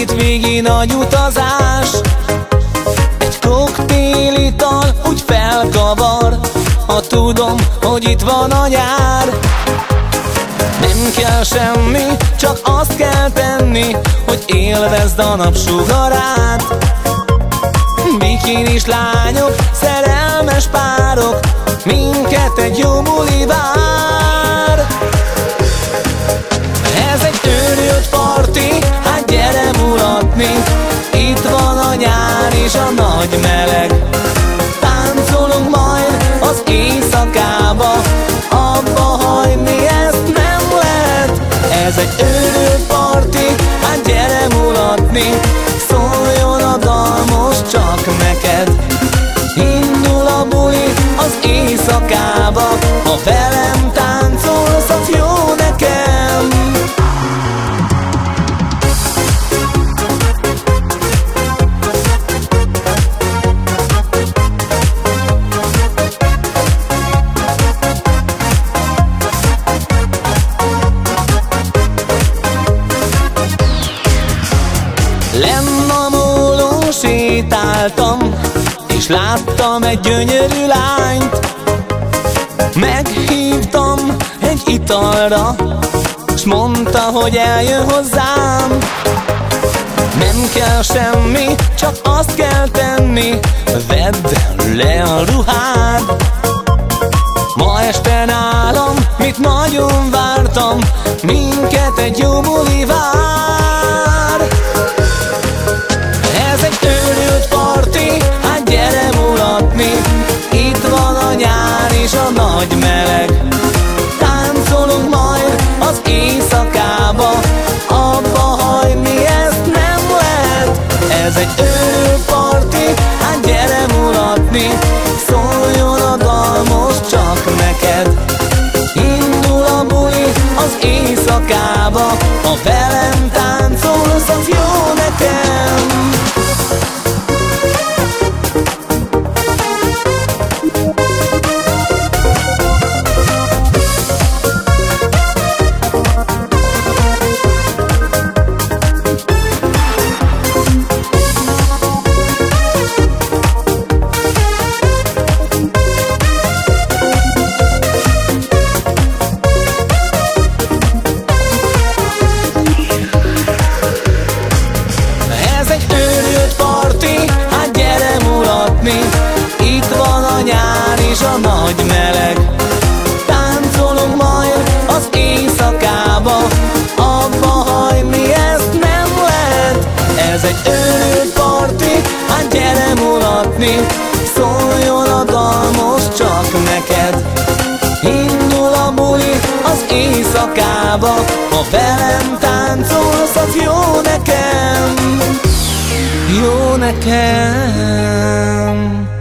hétvégi nagy utazás. Egy koktélital úgy felkavar, ha tudom, hogy itt van a nyár. Nem kell semmi, csak azt kell tenni, hogy élvezd a napsugarát. Bikinis lányok, szerelmes párok, minket egy jó buli vár. Ez egy őrült parti, hát gyere mulatni. Itt van a nyár és a nagy meleg. Táncolunk majd az éjszakába, abba hagyni ezt nem lehet. Ez egy őrült parti, hát gyere mulatni. Szóljon a dal most csak neked. Indul a buli az éjszakába, ha velem táncolsz, az jó nekem. Lenn a mólón sétáltam, és láttam egy gyönyörű lányt. Meghívtam egy italra, s mondta, hogy eljön hozzám. Nem kell semmi, csak azt kell tenni, vedd le a ruhád. Ma este nálam, mit nagyon vártam, minket egy jó buli vár. Ez egy őrült parti, hát gyere mulatni. Itt van a nyár és a nagy meleg. Táncolunk majd az éjszakába, abba hagyni ezt nem lehet. Ez egy őrült parti, hát gyere mulatni. Szóljon a dal most csak neked. Indul a buli az éjszakába, ha velem táncolsz, az jó nekem. Itt van a nyár és a nagy meleg. Táncolunk majd az éjszakába, abba hagyni ezt nem lehet. Ez egy őrült parti, hát gyere mulatni. Szóljon a dal most csak neked. Indul a buli az éjszakába, ha velem táncolsz, az jó nekem. Jó nekem.